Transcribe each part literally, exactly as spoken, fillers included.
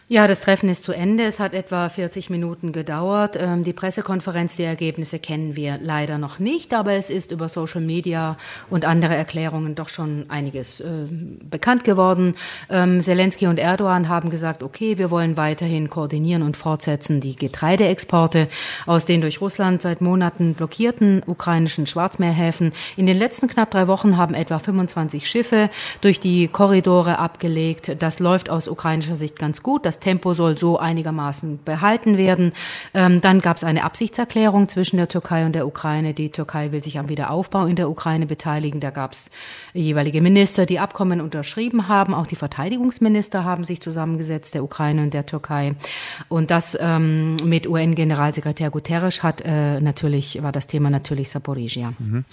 Ja, das Treffen ist zu Ende. Es hat etwa vierzig Minuten gedauert. Ähm, die Pressekonferenz, die Ergebnisse kennen wir leider noch nicht, aber es ist über Social Media und andere Erklärungen doch schon einiges äh, bekannt geworden. Ähm, Selenskyj und Erdogan haben gesagt, okay, wir wollen weiterhin koordinieren und fortsetzen die Getreideexporte aus den durch Russland seit Monaten blockierten ukrainischen Schwarzmeerhäfen. In den letzten knapp drei Wochen haben etwa fünfundzwanzig Schiffe durch die Korridore abgelegt. Das läuft aus ukrainischer Sicht ganz gut. Das Tempo soll so einigermaßen behalten werden. Ähm, dann gab es eine Absichtserklärung zwischen der Türkei und der Ukraine. Die Türkei will sich am Wiederaufbau in der Ukraine beteiligen. Da gab es jeweilige Minister, die Abkommen unterschrieben haben. Auch die Verteidigungsminister haben sich zusammengesetzt, der Ukraine und der Türkei. Und das ähm, mit U N-Generalsekretär Guterres hat äh, natürlich, war das Thema natürlich Saporischschja. Mhm.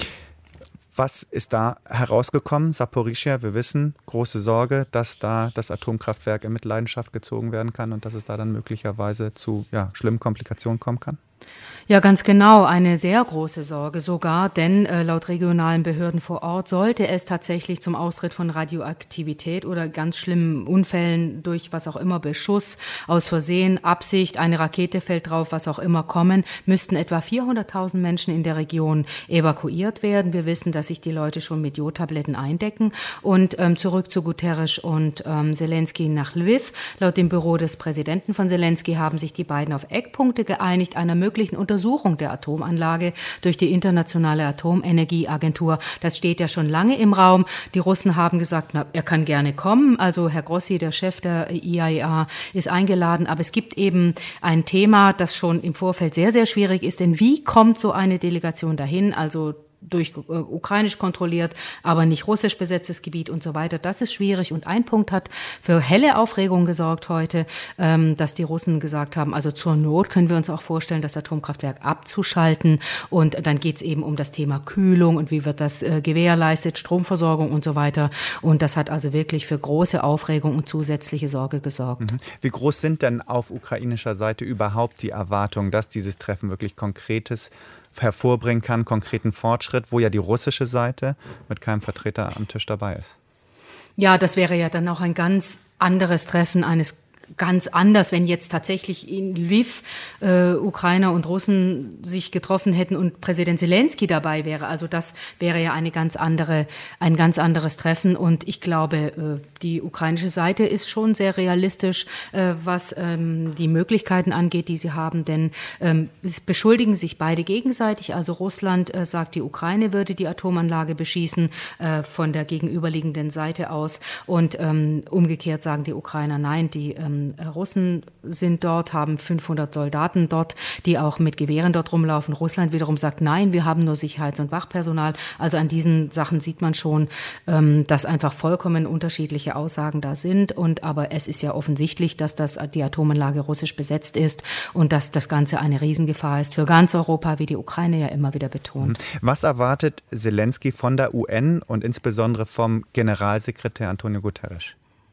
Was ist da herausgekommen? Saporischschja, wir wissen, große Sorge, dass da das Atomkraftwerk in Mitleidenschaft gezogen werden kann und dass es da dann möglicherweise zu ja, schlimmen Komplikationen kommen kann? Ja, ganz genau. Eine sehr große Sorge sogar, denn äh, laut regionalen Behörden vor Ort sollte es tatsächlich zum Austritt von Radioaktivität oder ganz schlimmen Unfällen durch was auch immer, Beschuss, aus Versehen, Absicht, eine Rakete fällt drauf, was auch immer kommen, müssten etwa vierhunderttausend Menschen in der Region evakuiert werden. Wir wissen, dass sich die Leute schon mit Jodtabletten eindecken. Und ähm, zurück zu Guterres und ähm, Selenskyj nach Lviv. Laut dem Büro des Präsidenten von Selenskyj haben sich die beiden auf Eckpunkte geeinigt, einer möglichen Untersuchung der Atomanlage durch die Internationale Atomenergieagentur. Das steht ja schon lange im Raum. Die Russen haben gesagt, na, er kann gerne kommen. Also Herr Grossi, der Chef der I A E A, ist eingeladen. Aber es gibt eben ein Thema, das schon im Vorfeld sehr, sehr schwierig ist. Denn wie kommt so eine Delegation dahin? Also durch äh, ukrainisch kontrolliert, aber nicht russisch besetztes Gebiet und so weiter. Das ist schwierig. Und ein Punkt hat für helle Aufregung gesorgt heute, ähm, dass die Russen gesagt haben, also zur Not können wir uns auch vorstellen, das Atomkraftwerk abzuschalten. Und dann geht es eben um das Thema Kühlung und wie wird das äh, gewährleistet, Stromversorgung und so weiter. Und das hat also wirklich für große Aufregung und zusätzliche Sorge gesorgt. Mhm. Wie groß sind denn auf ukrainischer Seite überhaupt die Erwartungen, dass dieses Treffen wirklich Konkretes hervorbringen kann, konkreten Fortschritt, wo ja die russische Seite mit keinem Vertreter am Tisch dabei ist? Ja, das wäre ja dann auch ein ganz anderes Treffen eines ganz anders, wenn jetzt tatsächlich in Lviv äh, Ukrainer und Russen sich getroffen hätten und Präsident Selenskyj dabei wäre. Also das wäre ja eine ganz andere, ein ganz anderes Treffen. Und ich glaube, äh, die ukrainische Seite ist schon sehr realistisch, äh, was ähm, die Möglichkeiten angeht, die sie haben. Denn ähm, es beschuldigen sich beide gegenseitig. Also Russland äh, sagt, die Ukraine würde die Atomanlage beschießen äh, von der gegenüberliegenden Seite aus. Und ähm, umgekehrt sagen die Ukrainer, nein, die ähm, Russen sind dort, haben fünfhundert Soldaten dort, die auch mit Gewehren dort rumlaufen. Russland wiederum sagt, nein, wir haben nur Sicherheits- und Wachpersonal. Also an diesen Sachen sieht man schon, dass einfach vollkommen unterschiedliche Aussagen da sind. Und aber es ist ja offensichtlich, dass das, die Atomanlage russisch besetzt ist und dass das Ganze eine Riesengefahr ist für ganz Europa, wie die Ukraine ja immer wieder betont. Was erwartet Selenskyj von der U N und insbesondere vom Generalsekretär Antonio Guterres?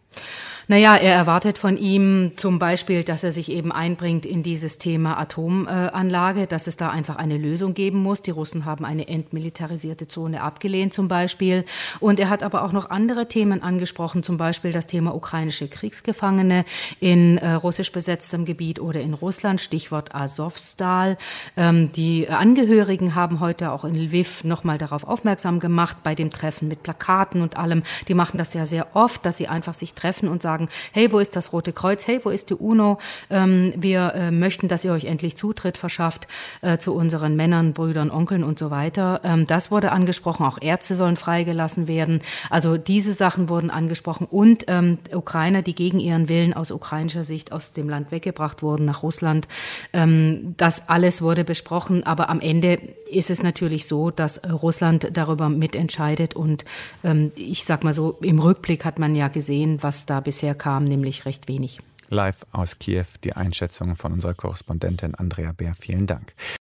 Naja, er erwartet von ihm zum Beispiel, dass er sich eben einbringt in dieses Thema Atomanlage, dass es da einfach eine Lösung geben muss. Die Russen haben eine entmilitarisierte Zone abgelehnt zum Beispiel. Und er hat aber auch noch andere Themen angesprochen, zum Beispiel das Thema ukrainische Kriegsgefangene in äh, russisch besetztem Gebiet oder in Russland, Stichwort Asowstal. Ähm, die Angehörigen haben heute auch in Lviv nochmal darauf aufmerksam gemacht, bei dem Treffen mit Plakaten und allem. Die machen das ja sehr oft, dass sie einfach sich treffen und sagen, hey, wo ist das Rote Kreuz? Hey, wo ist die UNO? Ähm, wir äh, möchten, dass ihr euch endlich Zutritt verschafft äh, zu unseren Männern, Brüdern, Onkeln und so weiter. Ähm, das wurde angesprochen. Auch Ärzte sollen freigelassen werden. Also diese Sachen wurden angesprochen. Und ähm, Ukrainer, die gegen ihren Willen aus ukrainischer Sicht aus dem Land weggebracht wurden nach Russland. Ähm, das alles wurde besprochen. Aber am Ende ist es natürlich so, dass Russland darüber mitentscheidet. Und ähm, ich sag mal so, im Rückblick hat man ja gesehen, was da bisher kam, nämlich recht wenig. Live aus Kiew die Einschätzungen von unserer Korrespondentin Andrea Beer. Vielen Dank.